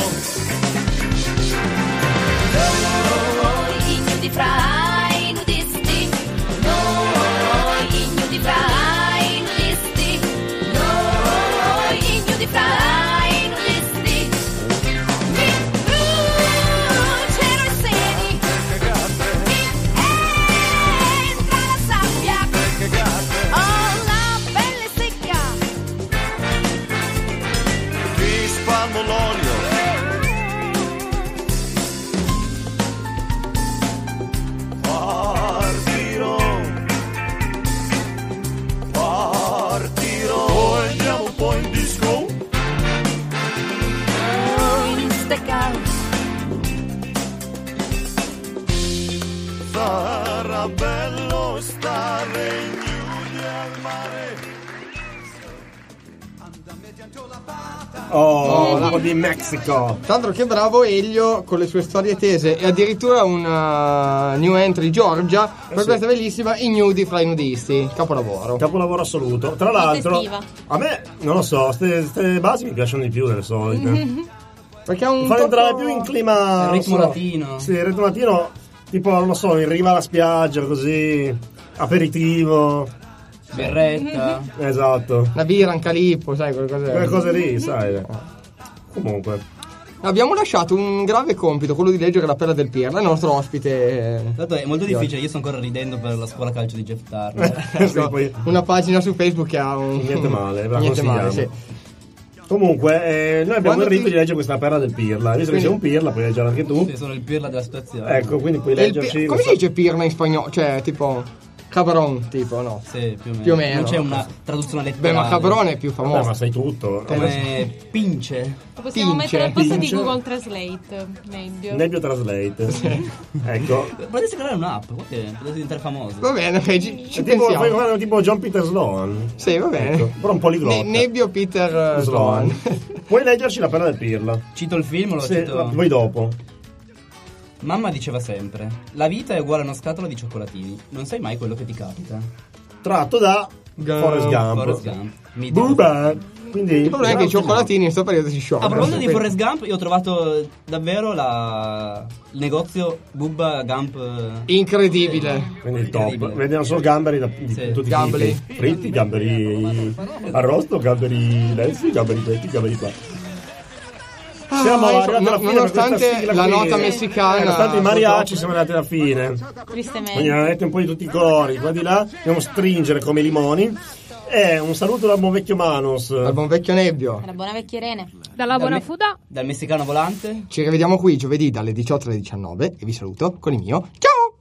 Noi ignudi fra i nudisti. Noi ignudi fra i nudisti. Noi ignudi fra i nudisti. Mi brucerò i seni. Mi entra la sabbia. Ho la pelle secca. Ti spalmo l'olio. Partirò. Poi andiamo un po' in disco. In steakhouse. Sarà bello stare nudi al mare. Un po' di Mexico. Tra l'altro che bravo Elio con le sue storie tese e addirittura una new entry Giorgia per questa bellissima ignudi fra i nudisti. Capolavoro. Capolavoro assoluto. Tra l'altro, estiva. a me, non lo so, ste basi mi piacciono di più delle solite. Perché ha un Mi fanno entrare più in clima... Il ritmo non so, latino. Sì, il ritmo latino, tipo, non lo so, in riva alla spiaggia, così, aperitivo. Berretta. Esatto. Una birra, un calippo, sai, quelle cose lì, sai. Comunque. Abbiamo lasciato un grave compito, quello di leggere la perla del Pirla, il nostro ospite. Tanto è molto difficile, io sto ancora ridendo per la scuola calcio di Jeff Turner. Ecco, una pagina su Facebook che ha un... Niente male, ve la Niente male, consigliamo. sì. Comunque, noi abbiamo Quando il rito ti- di leggere questa perla del Pirla. Visto che sei un Pirla, puoi leggere anche tu. Sì, sono il Pirla della situazione. Ecco, quindi puoi E il leggerci. come si dice Pirla in spagnolo? Cioè, tipo... Cabron, tipo, no? Sì, più o meno. Più o meno. Non c'è una traduzione letterale. Beh, ma Cabron è più famoso. Vabbè, ma sai tutto. Come pince. Lo possiamo Pince. mettere al posto di Pince. Google Translate, meglio. Nebbio Translate. Ecco. Potete creare un'app, potete diventare famosi. Va bene, ci Tipo, pensiamo. fai guardare tipo John Peter Sloan. Sì, va bene. Ecco, però un poliglotta. Nebbio Peter Sloan. Puoi leggerci la perla del Pirla. Cito il film, lo Sì, cito. voi dopo. Mamma diceva sempre: la vita è uguale a una scatola di cioccolatini. Non sai mai quello che ti capita. Tratto da Forrest Gump. Forrest Gump. Mitico. Booba. Quindi Il problema è che i cioccolatini in questo periodo si A sciolgono. proposito di Forrest Gump, io ho trovato davvero il negozio Bubba Gump. Incredibile. Quindi il top. Vediamo solo gamberi di Sì. tutti i Gamberi. tipi. Fritti, gamberi arrosto, gamberi lessi, gamberi questi, gamberi qua. Siamo arrivati alla fine nonostante per questa sigla la qui. nota messicana, Nonostante i mariachi siamo arrivati alla fine. Tristemente. Quindi avete un po' di tutti i colori, qua di là. Dobbiamo stringere come i limoni. E un saluto dal buon vecchio Manus. Al buon vecchio Nebbio. La buona vecchia Irene. Dalla buona fuda. Dal messicano volante. Ci rivediamo qui giovedì dalle 18 alle 19 e vi saluto con il mio ciao!